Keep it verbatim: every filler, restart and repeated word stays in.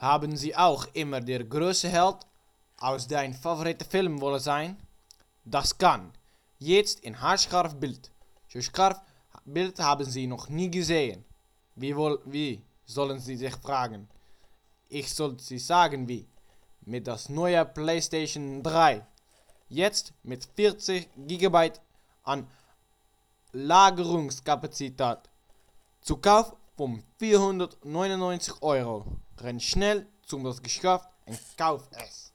Haben Sie auch immer der große Held aus deinem favoriten Film wollen sein? Das kann. Jetzt in haarscharf Bild. So scharf Bild haben Sie noch nie gesehen. Wie, wohl, wie sollen Sie sich fragen? Ich soll Sie sagen wie. Mit das neue PlayStation drei. Jetzt mit vierzig Gigabyte an Lagerungskapazität. Zu Kauf um vierhundertneunundneunzig Euro. Renn schnell zum das Geschäft und kauf es.